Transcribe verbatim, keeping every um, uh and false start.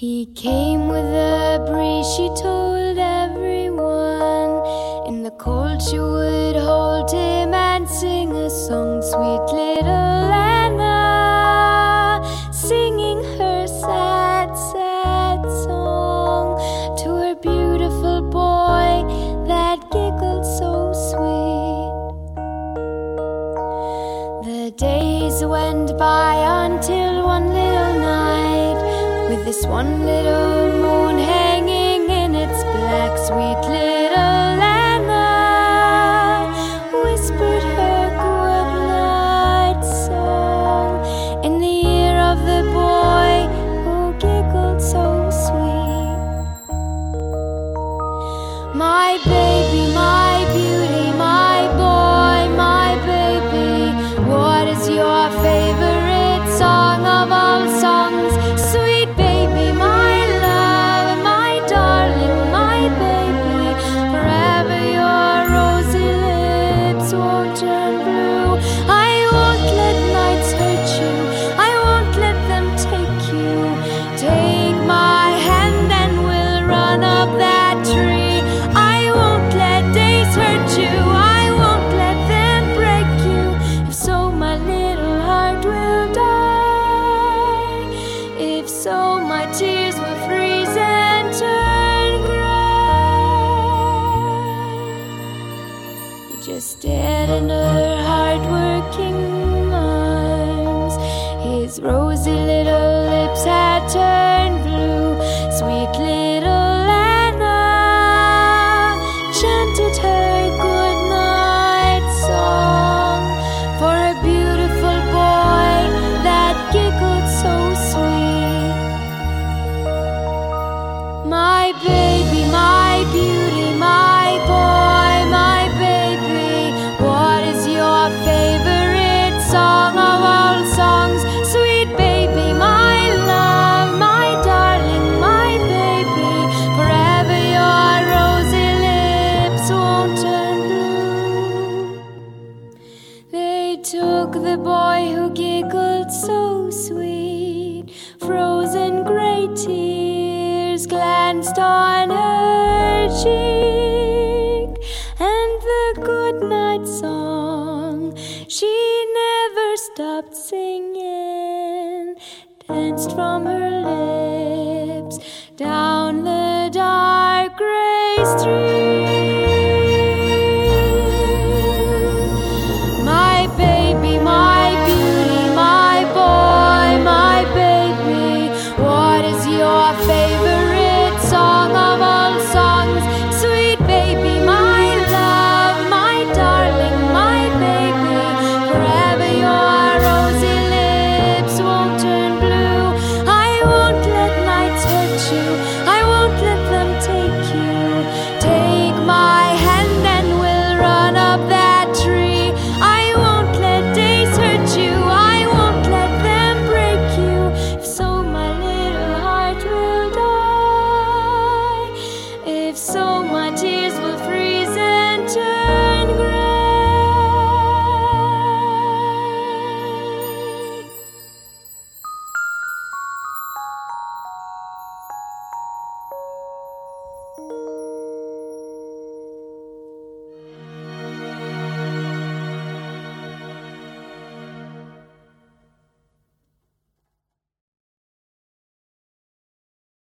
He came with a breeze, she told everyone. In the cold she would hold him and sing a song. Sweet little Anna, singing her sad, sad song to her beautiful boy that giggled so sweet. The days went by until one little night, with this one little moon hanging in its black. Sweet little Anna whispered her good night song in the ear of the boy who giggled so sweet. My baby, my beauty, my boy, my baby, what is your favorite song of all songs? Sweet baby, my love, my darling, my baby, forever your rosy lips won't turn blue. I won't let nights hurt you, I won't let them take you. Take my hand and we'll run up that tree. I won't let days hurt you, I won't let them break you. If so, my little heart will die. If so, my tears will freeze and turn gray. He just stared in her hard-working arms. His rosy little lips had turned blue. Sweet little Anna chanted her good night song for a beautiful boy that giggled so sweet. My baby, my beauty, my boy, my baby, what is your favorite song of all songs? Sweet baby, my love, my darling, my baby, forever your rosy lips won't turn blue. They took the boy who giggled so sweet, frozen gray tears glanced on her cheek, and the good night song she never stopped singing danced from her lips down